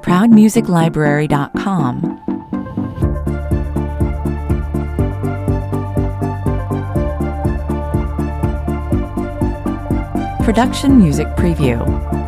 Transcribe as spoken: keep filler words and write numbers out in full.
proud music library dot com. Production Music Preview.